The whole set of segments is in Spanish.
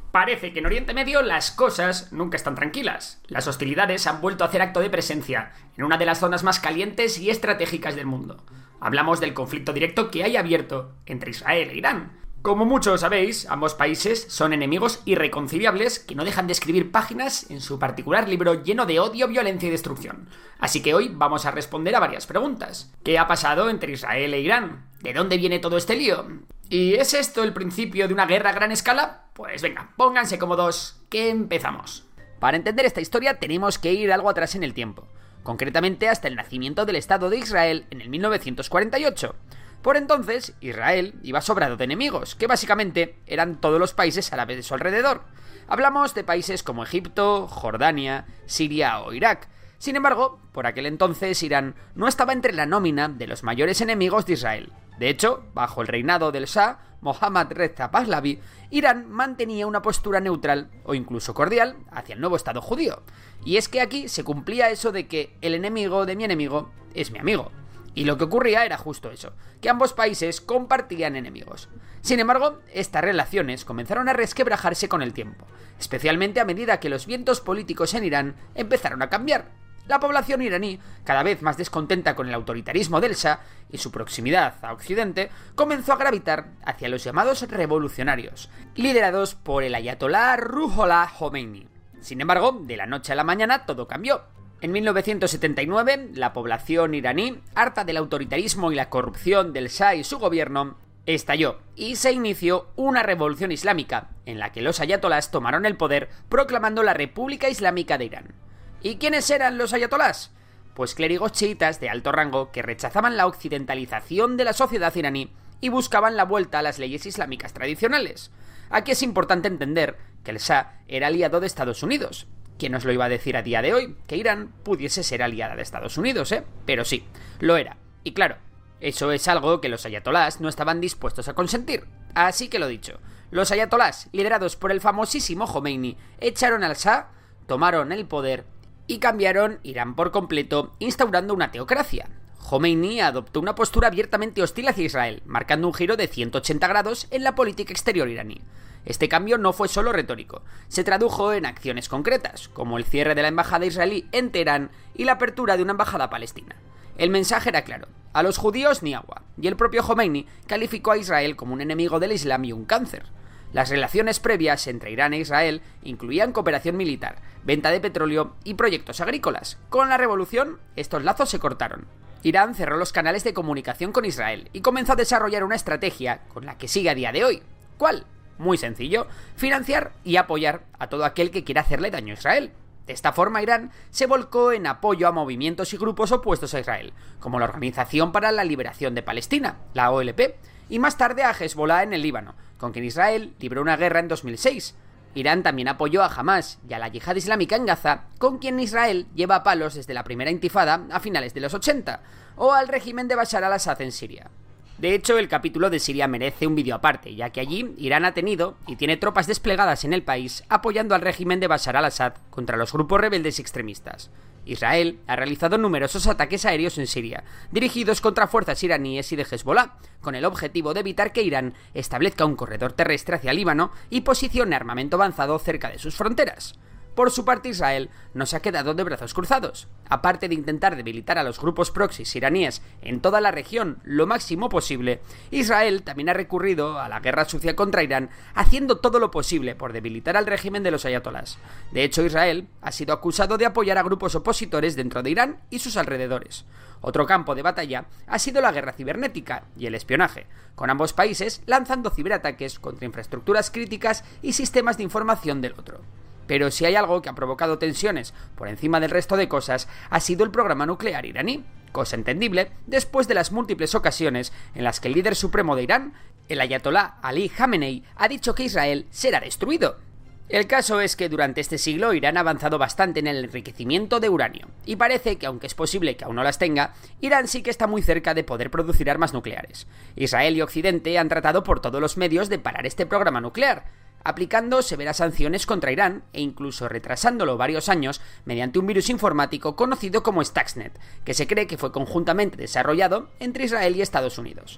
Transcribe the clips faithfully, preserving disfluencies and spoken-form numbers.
Parece que en Oriente Medio las cosas nunca están tranquilas. Las hostilidades han vuelto a hacer acto de presencia en una de las zonas más calientes y estratégicas del mundo. Hablamos del conflicto directo que hay abierto entre Israel e Irán. Como muchos sabéis, ambos países son enemigos irreconciliables que no dejan de escribir páginas en su particular libro lleno de odio, violencia y destrucción. Así que hoy vamos a responder a varias preguntas. ¿Qué ha pasado entre Israel e Irán? ¿De dónde viene todo este lío? ¿Y es esto el principio de una guerra a gran escala? Pues venga, pónganse cómodos, que empezamos. Para entender esta historia tenemos que ir algo atrás en el tiempo, concretamente hasta el nacimiento del Estado de Israel en el mil novecientos cuarenta y ocho. Por entonces, Israel iba sobrado de enemigos, que básicamente eran todos los países árabes de su alrededor. Hablamos de países como Egipto, Jordania, Siria o Irak. Sin embargo, por aquel entonces Irán no estaba entre la nómina de los mayores enemigos de Israel. De hecho, bajo el reinado del Shah Mohammad Reza Pahlavi, Irán mantenía una postura neutral o incluso cordial hacia el nuevo Estado judío. Y es que aquí se cumplía eso de que el enemigo de mi enemigo es mi amigo. Y lo que ocurría era justo eso, que ambos países compartían enemigos. Sin embargo, estas relaciones comenzaron a resquebrajarse con el tiempo, especialmente a medida que los vientos políticos en Irán empezaron a cambiar. La población iraní, cada vez más descontenta con el autoritarismo del Shah y su proximidad a Occidente, comenzó a gravitar hacia los llamados revolucionarios, liderados por el ayatolá Ruhollah Khomeini. Sin embargo, de la noche a la mañana todo cambió. En mil novecientos setenta y nueve, la población iraní, harta del autoritarismo y la corrupción del Shah y su gobierno, estalló y se inició una revolución islámica, en la que los ayatolás tomaron el poder proclamando la República Islámica de Irán. ¿Y quiénes eran los ayatolás? Pues clérigos chiitas de alto rango que rechazaban la occidentalización de la sociedad iraní y buscaban la vuelta a las leyes islámicas tradicionales. Aquí es importante entender que el Shah era aliado de Estados Unidos. ¿Quién nos lo iba a decir a día de hoy? Que Irán pudiese ser aliada de Estados Unidos, ¿eh? Pero sí, lo era. Y claro, eso es algo que los ayatolás no estaban dispuestos a consentir. Así que lo dicho, los ayatolás, liderados por el famosísimo Khomeini, echaron al Shah, tomaron el poder y cambiaron Irán por completo, instaurando una teocracia. Khomeini adoptó una postura abiertamente hostil hacia Israel, marcando un giro de ciento ochenta grados en la política exterior iraní. Este cambio no fue solo retórico, se tradujo en acciones concretas, como el cierre de la embajada israelí en Teherán y la apertura de una embajada palestina. El mensaje era claro: a los judíos ni agua, y el propio Khomeini calificó a Israel como un enemigo del Islam y un cáncer. Las relaciones previas entre Irán e Israel incluían cooperación militar, venta de petróleo y proyectos agrícolas. Con la revolución, estos lazos se cortaron. Irán cerró los canales de comunicación con Israel y comenzó a desarrollar una estrategia con la que sigue a día de hoy. ¿Cuál? Muy sencillo: financiar y apoyar a todo aquel que quiera hacerle daño a Israel. De esta forma, Irán se volcó en apoyo a movimientos y grupos opuestos a Israel, como la Organización para la Liberación de Palestina, la O L P, y más tarde a Hezbollah en el Líbano, con quien Israel libró una guerra en dos mil seis. Irán también apoyó a Hamas y a la Yihad Islámica en Gaza, con quien Israel lleva a palos desde la primera intifada a finales de los ochenta, o al régimen de Bashar al-Assad en Siria. De hecho, el capítulo de Siria merece un vídeo aparte, ya que allí Irán ha tenido y tiene tropas desplegadas en el país apoyando al régimen de Bashar al-Assad contra los grupos rebeldes y extremistas. Israel ha realizado numerosos ataques aéreos en Siria, dirigidos contra fuerzas iraníes y de Hezbollah, con el objetivo de evitar que Irán establezca un corredor terrestre hacia Líbano y posicione armamento avanzado cerca de sus fronteras. Por su parte, Israel no se ha quedado de brazos cruzados. Aparte de intentar debilitar a los grupos proxys iraníes en toda la región lo máximo posible, Israel también ha recurrido a la guerra sucia contra Irán, haciendo todo lo posible por debilitar al régimen de los ayatolás. De hecho, Israel ha sido acusado de apoyar a grupos opositores dentro de Irán y sus alrededores. Otro campo de batalla ha sido la guerra cibernética y el espionaje, con ambos países lanzando ciberataques contra infraestructuras críticas y sistemas de información del otro. Pero si hay algo que ha provocado tensiones por encima del resto de cosas, ha sido el programa nuclear iraní, cosa entendible después de las múltiples ocasiones en las que el líder supremo de Irán, el ayatolá Ali Khamenei, ha dicho que Israel será destruido. El caso es que durante este siglo Irán ha avanzado bastante en el enriquecimiento de uranio, y parece que, aunque es posible que aún no las tenga, Irán sí que está muy cerca de poder producir armas nucleares. Israel y Occidente han tratado por todos los medios de parar este programa nuclear, aplicando severas sanciones contra Irán e incluso retrasándolo varios años mediante un virus informático conocido como Stuxnet, que se cree que fue conjuntamente desarrollado entre Israel y Estados Unidos.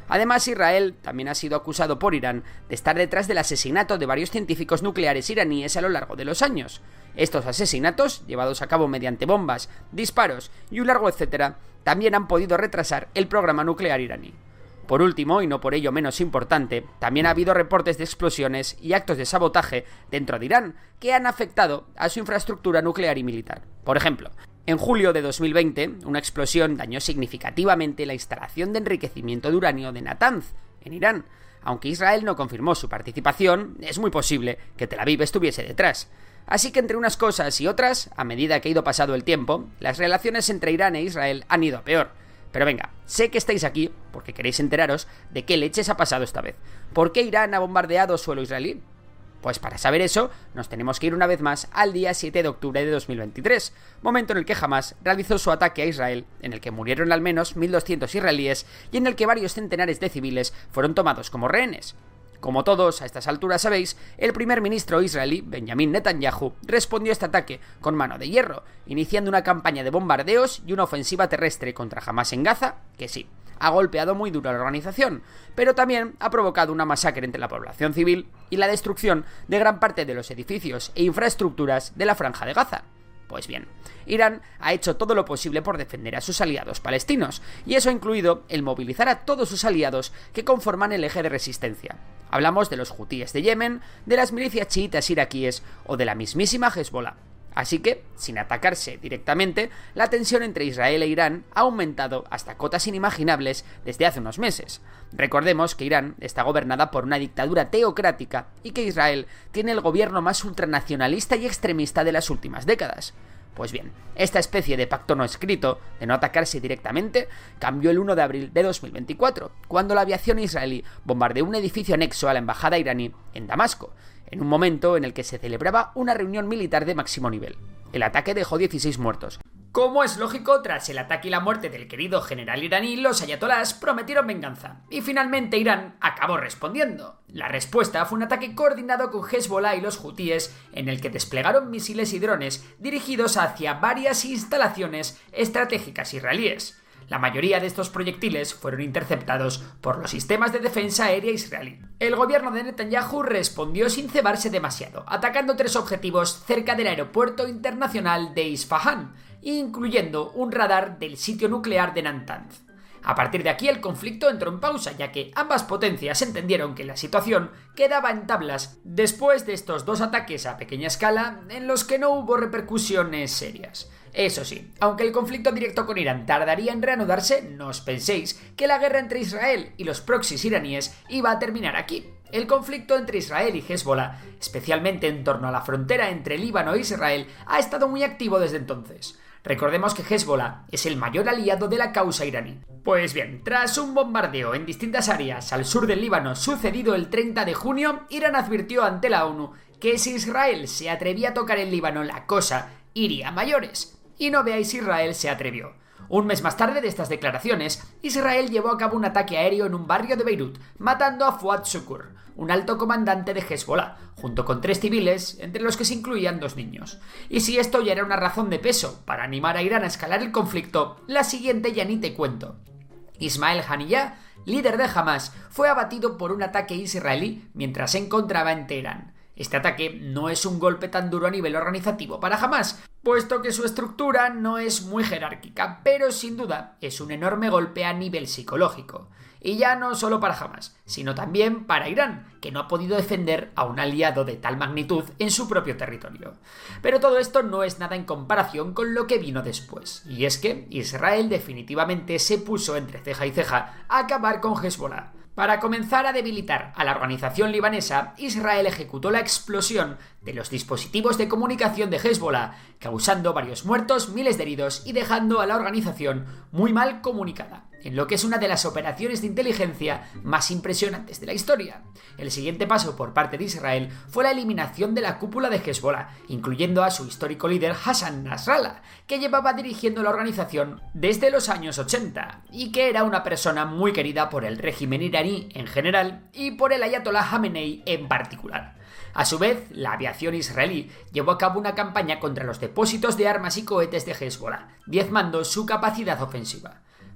Además, Israel también ha sido acusado por Irán de estar detrás del asesinato de varios científicos nucleares iraníes a lo largo de los años. Estos asesinatos, llevados a cabo mediante bombas, disparos y un largo etcétera, también han podido retrasar el programa nuclear iraní. Por último, y no por ello menos importante, también ha habido reportes de explosiones y actos de sabotaje dentro de Irán que han afectado a su infraestructura nuclear y militar. Por ejemplo, en julio de dos mil veinte, una explosión dañó significativamente la instalación de enriquecimiento de uranio de Natanz, en Irán. Aunque Israel no confirmó su participación, es muy posible que Tel Aviv estuviese detrás. Así que entre unas cosas y otras, a medida que ha ido pasado el tiempo, las relaciones entre Irán e Israel han ido a peor. Pero venga, sé que estáis aquí porque queréis enteraros de qué leches ha pasado esta vez. ¿Por qué Irán ha bombardeado suelo israelí? Pues para saber eso, nos tenemos que ir una vez más al día siete de octubre de dos mil veintitrés, momento en el que Hamás realizó su ataque a Israel, en el que murieron al menos mil doscientos israelíes y en el que varios centenares de civiles fueron tomados como rehenes. Como todos a estas alturas sabéis, el primer ministro israelí, Benjamin Netanyahu, respondió a este ataque con mano de hierro, iniciando una campaña de bombardeos y una ofensiva terrestre contra Hamás en Gaza, que sí, ha golpeado muy duro a la organización, pero también ha provocado una masacre entre la población civil y la destrucción de gran parte de los edificios e infraestructuras de la Franja de Gaza. Pues bien, Irán ha hecho todo lo posible por defender a sus aliados palestinos, y eso ha incluido el movilizar a todos sus aliados que conforman el eje de resistencia. Hablamos de los hutíes de Yemen, de las milicias chiitas iraquíes o de la mismísima Hezbollah. Así que, sin atacarse directamente, la tensión entre Israel e Irán ha aumentado hasta cotas inimaginables desde hace unos meses. Recordemos que Irán está gobernada por una dictadura teocrática y que Israel tiene el gobierno más ultranacionalista y extremista de las últimas décadas. Pues bien, esta especie de pacto no escrito, de no atacarse directamente, cambió el uno de abril de dos mil veinticuatro, cuando la aviación israelí bombardeó un edificio anexo a la embajada iraní en Damasco, en un momento en el que se celebraba una reunión militar de máximo nivel. El ataque dejó dieciséis muertos. Como es lógico, tras el ataque y la muerte del querido general iraní, los ayatolás prometieron venganza, y finalmente Irán acabó respondiendo. La respuesta fue un ataque coordinado con Hezbollah y los hutíes, en el que desplegaron misiles y drones dirigidos hacia varias instalaciones estratégicas israelíes. La mayoría de estos proyectiles fueron interceptados por los sistemas de defensa aérea israelí. El gobierno de Netanyahu respondió sin cebarse demasiado, atacando tres objetivos cerca del aeropuerto internacional de Isfahán, incluyendo un radar del sitio nuclear de Natanz. A partir de aquí el conflicto entró en pausa, ya que ambas potencias entendieron que la situación quedaba en tablas después de estos dos ataques a pequeña escala en los que no hubo repercusiones serias. Eso sí, aunque el conflicto directo con Irán tardaría en reanudarse, no os penséis que la guerra entre Israel y los proxies iraníes iba a terminar aquí. El conflicto entre Israel y Hezbollah, especialmente en torno a la frontera entre Líbano e Israel, ha estado muy activo desde entonces. Recordemos que Hezbollah es el mayor aliado de la causa iraní. Pues bien, tras un bombardeo en distintas áreas al sur del Líbano sucedido el treinta de junio, Irán advirtió ante la ONU que si Israel se atrevía a tocar el Líbano, la cosa iría a mayores. Y no veáis, Israel se atrevió. Un mes más tarde de estas declaraciones, Israel llevó a cabo un ataque aéreo en un barrio de Beirut, matando a Fuad Shukr, un alto comandante de Hezbollah, junto con tres civiles, entre los que se incluían dos niños. Y si esto ya era una razón de peso para animar a Irán a escalar el conflicto, la siguiente ya ni te cuento. Ismail Haniyeh, líder de Hamás, fue abatido por un ataque israelí mientras se encontraba en Teherán. Este ataque no es un golpe tan duro a nivel organizativo para Hamás, puesto que su estructura no es muy jerárquica, pero sin duda es un enorme golpe a nivel psicológico. Y ya no solo para Hamás, sino también para Irán, que no ha podido defender a un aliado de tal magnitud en su propio territorio. Pero todo esto no es nada en comparación con lo que vino después, y es que Israel definitivamente se puso entre ceja y ceja a acabar con Hezbollah. Para comenzar a debilitar a la organización libanesa, Israel ejecutó la explosión de los dispositivos de comunicación de Hezbollah, causando varios muertos, miles de heridos y dejando a la organización muy mal comunicada, en lo que es una de las operaciones de inteligencia más impresionantes de la historia. El siguiente paso por parte de Israel fue la eliminación de la cúpula de Hezbollah, incluyendo a su histórico líder Hassan Nasrallah, que llevaba dirigiendo la organización desde los años ochenta, y que era una persona muy querida por el régimen iraní en general y por el ayatolá Jamenei en particular. A su vez, la aviación israelí llevó a cabo una campaña contra los depósitos de armas y cohetes de Hezbollah, diezmando su capacidad ofensiva.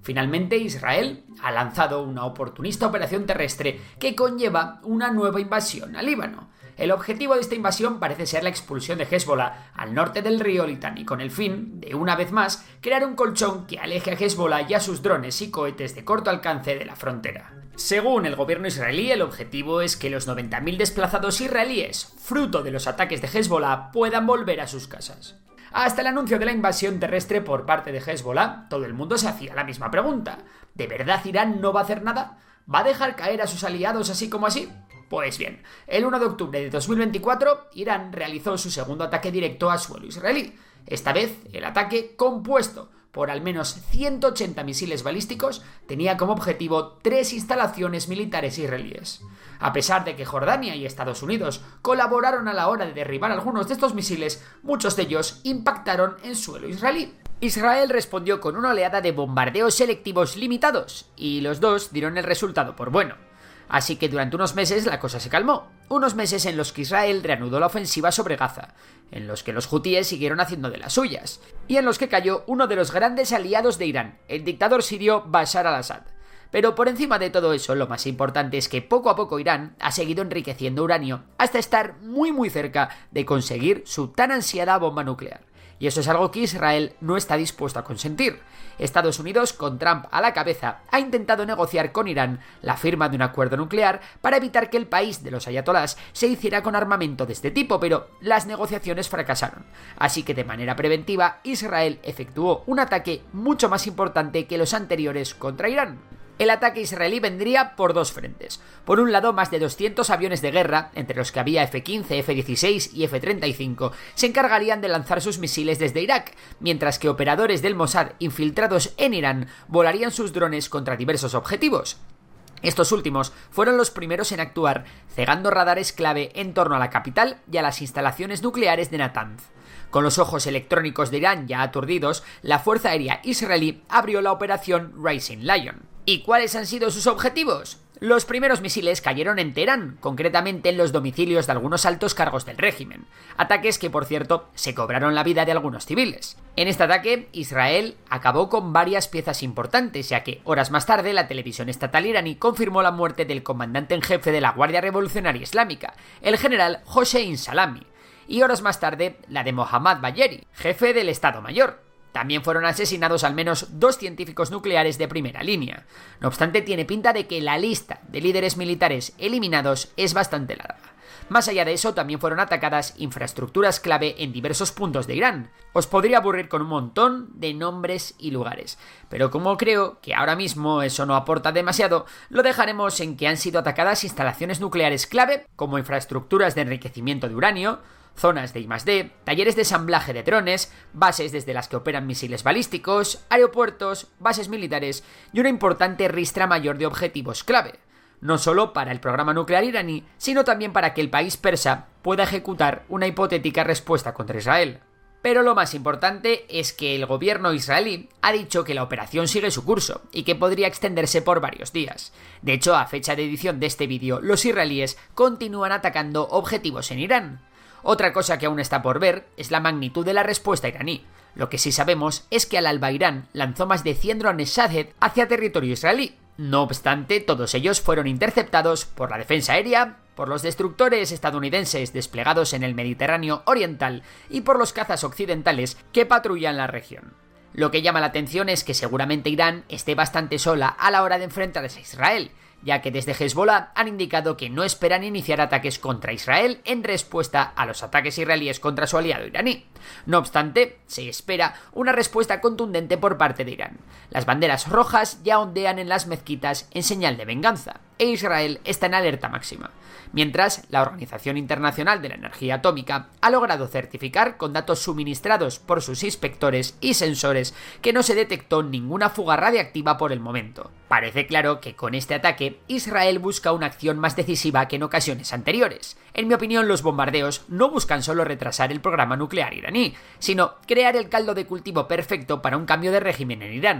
Finalmente, Israel ha lanzado una oportunista operación terrestre que conlleva una nueva invasión al Líbano. El objetivo de esta invasión parece ser la expulsión de Hezbollah al norte del río Litani, con el fin de, una vez más, crear un colchón que aleje a Hezbollah y a sus drones y cohetes de corto alcance de la frontera. Según el gobierno israelí, el objetivo es que los noventa mil desplazados israelíes, fruto de los ataques de Hezbollah, puedan volver a sus casas. Hasta el anuncio de la invasión terrestre por parte de Hezbollah, todo el mundo se hacía la misma pregunta. ¿De verdad Irán no va a hacer nada? ¿Va a dejar caer a sus aliados así como así? Pues bien, el uno de octubre de dos mil veinticuatro, Irán realizó su segundo ataque directo a suelo israelí. Esta vez, el ataque, compuesto por al menos ciento ochenta misiles balísticos, tenía como objetivo tres instalaciones militares israelíes. A pesar de que Jordania y Estados Unidos colaboraron a la hora de derribar algunos de estos misiles, muchos de ellos impactaron en suelo israelí. Israel respondió con una oleada de bombardeos selectivos limitados, y los dos dieron el resultado por bueno. Así que durante unos meses la cosa se calmó, unos meses en los que Israel reanudó la ofensiva sobre Gaza, en los que los hutíes siguieron haciendo de las suyas, y en los que cayó uno de los grandes aliados de Irán, el dictador sirio Bashar al-Assad. Pero por encima de todo eso, lo más importante es que poco a poco Irán ha seguido enriqueciendo uranio hasta estar muy muy cerca de conseguir su tan ansiada bomba nuclear. Y eso es algo que Israel no está dispuesto a consentir. Estados Unidos, con Trump a la cabeza, ha intentado negociar con Irán la firma de un acuerdo nuclear para evitar que el país de los ayatolás se hiciera con armamento de este tipo, pero las negociaciones fracasaron. Así que de manera preventiva, Israel efectuó un ataque mucho más importante que los anteriores contra Irán. El ataque israelí vendría por dos frentes. Por un lado, más de doscientos aviones de guerra, entre los que había efe quince, efe dieciséis y efe treinta y cinco, se encargarían de lanzar sus misiles desde Irak, mientras que operadores del Mossad infiltrados en Irán volarían sus drones contra diversos objetivos. Estos últimos fueron los primeros en actuar, cegando radares clave en torno a la capital y a las instalaciones nucleares de Natanz. Con los ojos electrónicos de Irán ya aturdidos, la Fuerza Aérea israelí abrió la operación Rising Lion. ¿Y cuáles han sido sus objetivos? Los primeros misiles cayeron en Teherán, concretamente en los domicilios de algunos altos cargos del régimen. Ataques que, por cierto, se cobraron la vida de algunos civiles. En este ataque, Israel acabó con varias piezas importantes, ya que horas más tarde la televisión estatal iraní confirmó la muerte del comandante en jefe de la Guardia Revolucionaria Islámica, el general Hossein Salami, y horas más tarde la de Mohammad Bagheri, jefe del Estado Mayor. También fueron asesinados al menos dos científicos nucleares de primera línea. No obstante, tiene pinta de que la lista de líderes militares eliminados es bastante larga. Más allá de eso, también fueron atacadas infraestructuras clave en diversos puntos de Irán. Os podría aburrir con un montón de nombres y lugares, pero como creo que ahora mismo eso no aporta demasiado, lo dejaremos en que han sido atacadas instalaciones nucleares clave, como infraestructuras de enriquecimiento de uranio, zonas de I más D, talleres de ensamblaje de drones, bases desde las que operan misiles balísticos, aeropuertos, bases militares y una importante ristra mayor de objetivos clave, no solo para el programa nuclear iraní, sino también para que el país persa pueda ejecutar una hipotética respuesta contra Israel. Pero lo más importante es que el gobierno israelí ha dicho que la operación sigue su curso y que podría extenderse por varios días. De hecho, a fecha de edición de este vídeo, los israelíes continúan atacando objetivos en Irán. Otra cosa que aún está por ver es la magnitud de la respuesta iraní. Lo que sí sabemos es que al-Alba Irán lanzó más de cien drones Shahed hacia territorio israelí. No obstante, todos ellos fueron interceptados por la defensa aérea, por los destructores estadounidenses desplegados en el Mediterráneo Oriental y por los cazas occidentales que patrullan la región. Lo que llama la atención es que seguramente Irán esté bastante sola a la hora de enfrentarse a Israel, ya que desde Hezbollah han indicado que no esperan iniciar ataques contra Israel en respuesta a los ataques israelíes contra su aliado iraní. No obstante, se espera una respuesta contundente por parte de Irán. Las banderas rojas ya ondean en las mezquitas en señal de venganza, e Israel está en alerta máxima. Mientras, la Organización Internacional de la Energía Atómica ha logrado certificar con datos suministrados por sus inspectores y sensores que no se detectó ninguna fuga radiactiva por el momento. Parece claro que con este ataque Israel busca una acción más decisiva que en ocasiones anteriores. En mi opinión, los bombardeos no buscan solo retrasar el programa nuclear iraní, sino crear el caldo de cultivo perfecto para un cambio de régimen en Irán.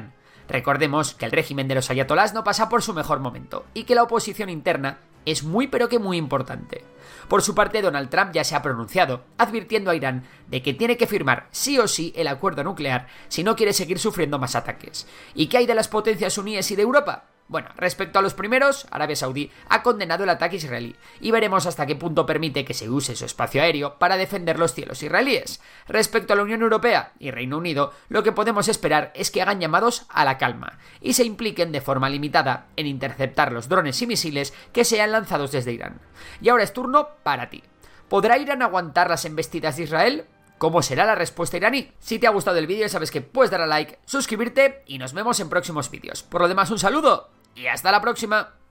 Recordemos que el régimen de los ayatolás no pasa por su mejor momento y que la oposición interna es muy pero que muy importante. Por su parte, Donald Trump ya se ha pronunciado, advirtiendo a Irán de que tiene que firmar sí o sí el acuerdo nuclear si no quiere seguir sufriendo más ataques. ¿Y qué hay de las potencias suníes y de Europa? Bueno, respecto a los primeros, Arabia Saudí ha condenado el ataque israelí y veremos hasta qué punto permite que se use su espacio aéreo para defender los cielos israelíes. Respecto a la Unión Europea y Reino Unido, lo que podemos esperar es que hagan llamados a la calma y se impliquen de forma limitada en interceptar los drones y misiles que sean lanzados desde Irán. Y ahora es turno para ti. ¿Podrá Irán aguantar las embestidas de Israel? ¿Cómo será la respuesta iraní? Si te ha gustado el vídeo, sabes que puedes dar a like, suscribirte y nos vemos en próximos vídeos. Por lo demás, un saludo y hasta la próxima.